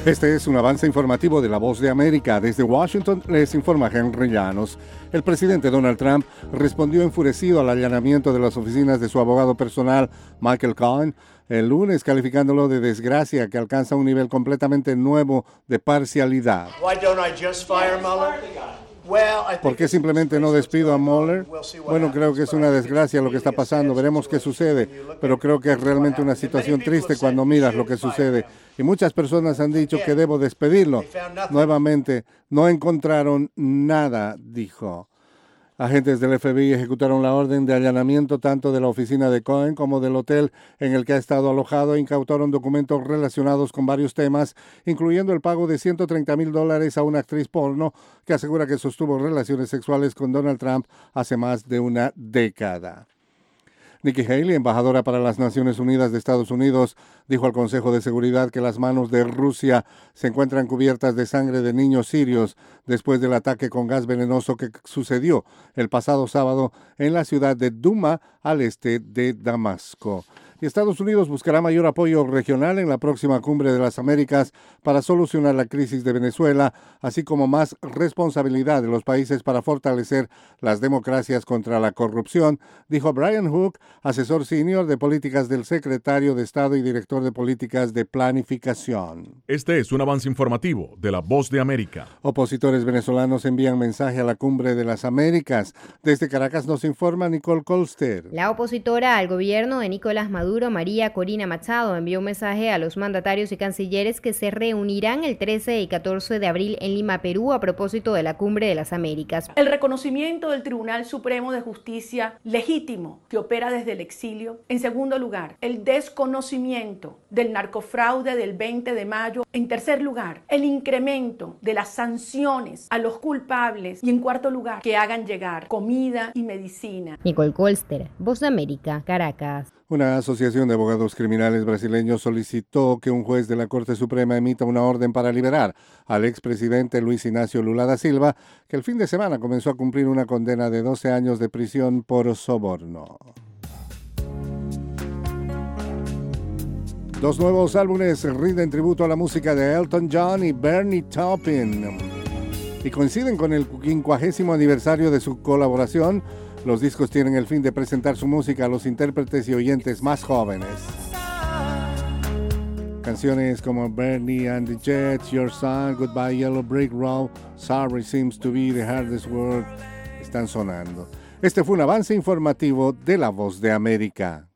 Este es un avance informativo de La Voz de América. Desde Washington les informa Henry Llanos. El presidente Donald Trump respondió enfurecido al allanamiento de las oficinas de su abogado personal, Michael Cohen, el lunes, calificándolo de desgracia que alcanza un nivel completamente nuevo de parcialidad. ¿Por qué simplemente no despido a Mueller? Bueno, creo que es una desgracia lo que está pasando. Veremos qué sucede. Pero creo que es realmente una situación triste cuando miras lo que sucede. Y muchas personas han dicho que debo despedirlo. Nuevamente, no encontraron nada, dijo. Agentes del FBI ejecutaron la orden de allanamiento tanto de la oficina de Cohen como del hotel en el que ha estado alojado e incautaron documentos relacionados con varios temas, incluyendo el pago de $130,000 a una actriz porno que asegura que sostuvo relaciones sexuales con Donald Trump hace más de una década. Nikki Haley, embajadora para las Naciones Unidas de Estados Unidos, dijo al Consejo de Seguridad que las manos de Rusia se encuentran cubiertas de sangre de niños sirios después del ataque con gas venenoso que sucedió el pasado sábado en la ciudad de Duma, al este de Damasco. Y Estados Unidos buscará mayor apoyo regional en la próxima Cumbre de las Américas para solucionar la crisis de Venezuela, así como más responsabilidad de los países para fortalecer las democracias contra la corrupción, dijo Brian Hook, asesor senior de políticas del secretario de Estado y director de políticas de planificación. Este es un avance informativo de La Voz de América. Opositores venezolanos envían mensaje a la Cumbre de las Américas. Desde Caracas nos informa Nicole Colster. La opositora al gobierno de Nicolás Maduro, María Corina Machado, envió un mensaje a los mandatarios y cancilleres que se reunirán el 13 y 14 de abril en Lima, Perú, a propósito de la Cumbre de las Américas. El reconocimiento del Tribunal Supremo de Justicia legítimo que opera desde el exilio. En segundo lugar, el desconocimiento del narcofraude del 20 de mayo. En tercer lugar, el incremento de las sanciones a los culpables. Y en cuarto lugar, que hagan llegar comida y medicina. Nicole Colster, Voz de América, Caracas. Una asociación de abogados criminales brasileños solicitó que un juez de la Corte Suprema emita una orden para liberar al expresidente Luis Ignacio Lula da Silva, que el fin de semana comenzó a cumplir una condena de 12 años de prisión por soborno. Dos nuevos álbumes rinden tributo a la música de Elton John y Bernie Taupin y coinciden con el 50º aniversario de su colaboración. Los discos tienen el fin de presentar su música a los intérpretes y oyentes más jóvenes. Canciones como Bernie and the Jets, Your Song, Goodbye Yellow Brick Road, Sorry Seems to Be the Hardest Word están sonando. Este fue un avance informativo de La Voz de América.